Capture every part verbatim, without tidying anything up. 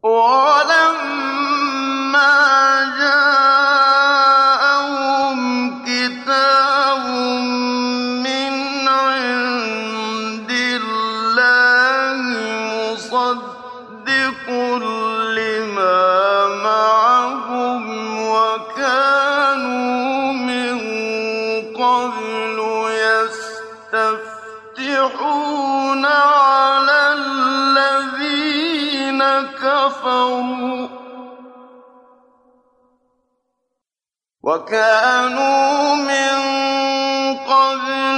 وَلَمَّا جَاءَهُمْ كِتَابٌ مِّنْ عِندِ اللَّهِ مُصَدِّقٌ لِّمَا مَعَهُمْ وَكَانُوا مِن قَبْلُ يَسْتَفْتِحُونَ عَلَى الَّذِينَ كَفَرُوا وَكَانُوا مِن قَبْلُ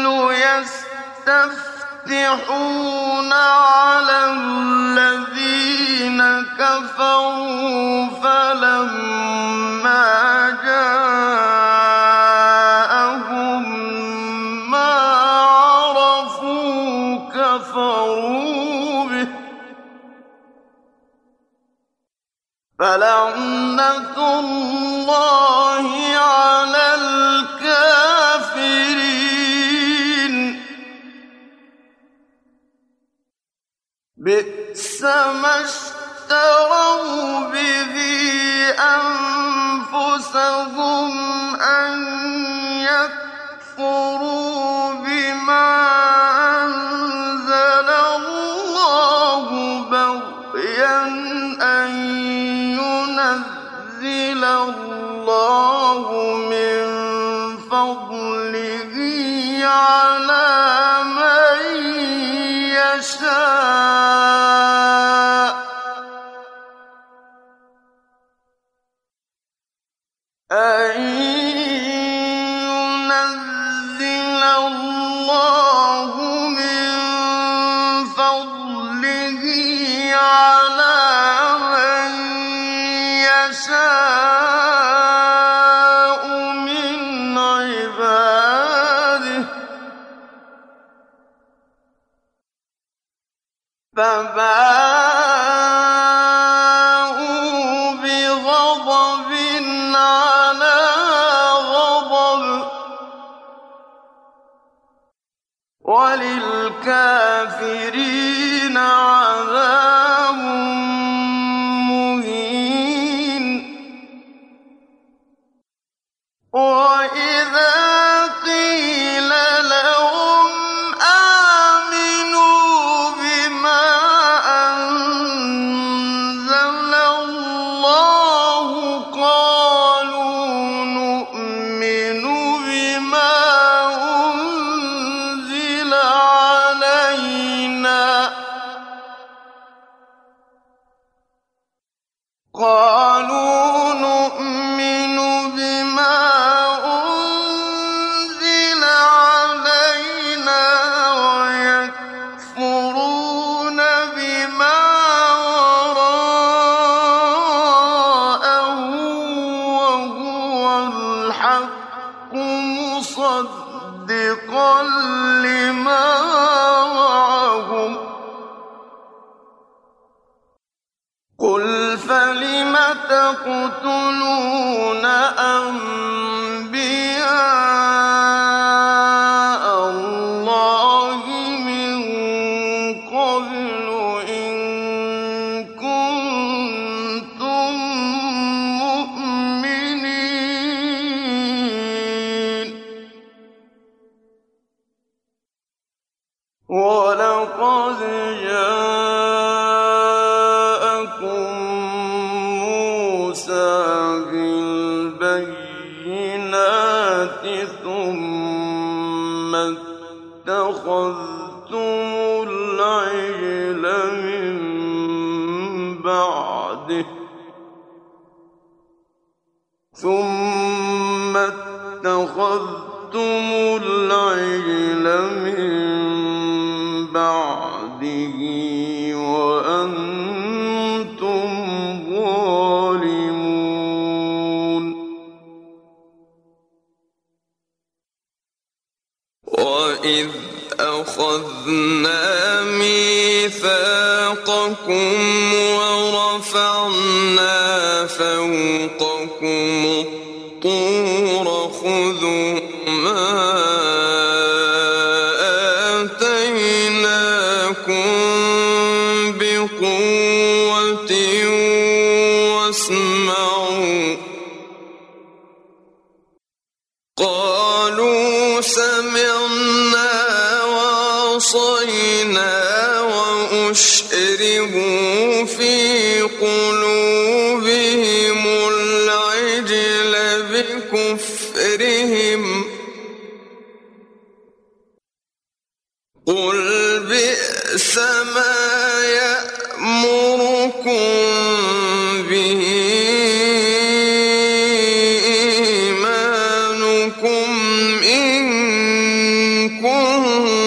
يَسْتَفْتِحُونَ عَلَى الَّذِينَ كَفَرُوا فَلَمَّا جَاءَهُم مَّا عَرَفُوا كَفَرُوا بِهِ ۚ فَلَعْنَةُ اللَّهِ عَلَى الْكَافِرِينَ. بِئْسَ مَا اشْتَرَوْا بِهِ أَنفُسَهُمْ أَن يَكْفُرُوا بِمَا أَنزَلَ اللَّهُ بَغْيًا أَن يُنَزِّلَ اللَّهُ مِن فَضْلِهِ عَلَىٰ مَن يَشَاءُ ۖ أَن يُنَزِّلَ اللَّهُ مِن فَضْلِهِ عَلَىٰ مَن يَشَاءُ مِنْ عِبَادِهِ ۖ فَبَاءُوا بِغَضَبٍ عَلَىٰ غَضَبٍ ۚ وَلِلْكَافِرِينَ عَذَابٌ مُّهِينٌ. وَإِذَا قِيلَ لَهُمْ آمِنُوا بِمَا أَنزَلَ اللَّهُ قَالُوا نُؤْمِنُ بِمَا أُنزِلَ عَلَيْنَا قَالُوا نُؤْمِنُ بِمَا أُنزِلَ عَلَيْنَا وَيَكْفُرُونَ بِمَا وَرَاءَهُ وَهُوَ الْحَقُّ مُصَدِّقًا لِّمَا مَعَهُمْ ۗ قُلْ فَلِمَ تَقْتُلُونَ أَنبِيَاءَ اللَّهِ مِن قَبْلُ إِن كُنتُم مُّؤْمِنِينَ ۚ وَلَقَدْ جَاءَكُم مُّوسَىٰ بِالْبَيِّنَاتِ ثُمَّ اتَّخَذْتُمُ الْعِجْلَ مِن بَعْدِهِ ثُمَّ اتَّخَذْتُمُ الْعِجْلَ مِن بَعْدِهِ وَأَنتُمْ ظَالِمُونَ. وَإِذْ أَخَذْنَا مِيثَاقَكُمْ وَرَفَعْنَا فَوْقَكُمُ الطُّورَ خُذُوا مَا آتَيْنَاكُم بِقُوَّةٍ واسمعوا قالوا سمعنا وعصينا وأشربوا في قلوبهم العجل بكفرهم قل بئس ما يأمركم به إيمانكم إن كنتم